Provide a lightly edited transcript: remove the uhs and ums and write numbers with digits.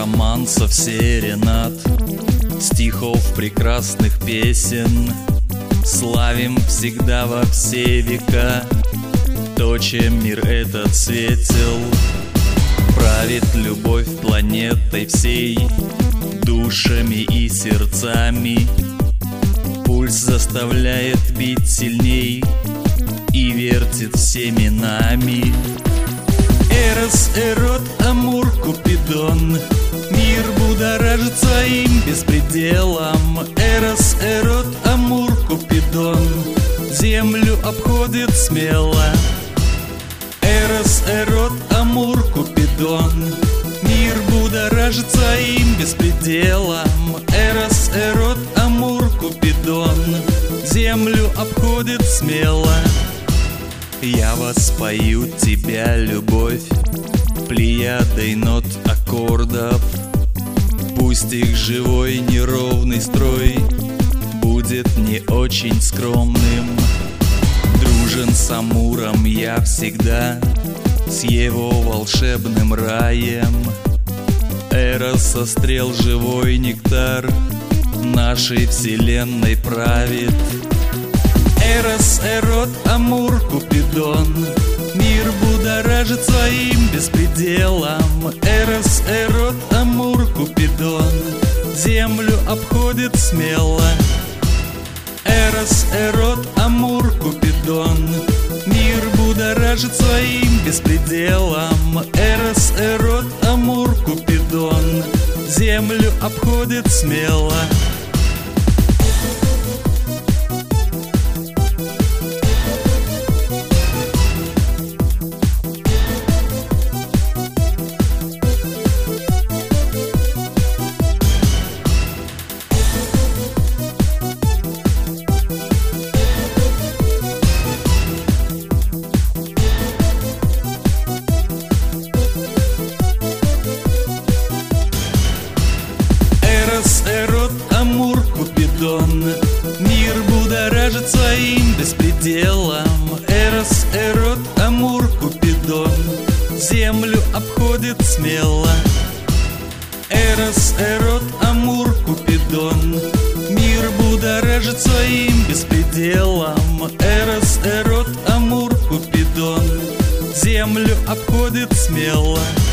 романсов, серенад, стихов прекрасных песен. Славим всегда во все века то, чем мир этот светил. Правит любовь планетой всей, душами и сердцами. Пульс заставляет бить сильней и вертит всеми нами. Эрос, Эрот, Амур, Купидон, мир будоражит своим беспределом. Эрос, Эрот, Амур, Купидон, землю обходит смело. Эрос, Эрот, Амур, Купидон, мир будоражит своим беспределом. Эрос, Эрот, Амур, Купидон, землю обходит смело. Я воспою тебя, любовь, плеядой нот, аккордов. Пусть их живой неровный строй будет не очень скромным. Дружен с Амуром я всегда, с его волшебным раем. Эроса стрел живой нектар нашей вселенной правит. Эрос, Эрот, Амур, Купидон, мир будоражит своим беспределом. Эрос, Эрот, Амур, Купидон, землю обходит смело. Эрос, Эрот, Амур, Купидон, мир будоражит своим беспределом. Эрос, Эрот, Амур, Купидон, землю обходит смело. Эрос, Эрот, Амур, Купидон, мир будоражит своим беспределом. Эрос, Эрот, Амур, Купидон, землю обходит смело. Эрос, Эрот, Амур, Купидон, мир будоражит своим беспределом. Эрос, Эрот, Амур, Купидон, землю обходит смело.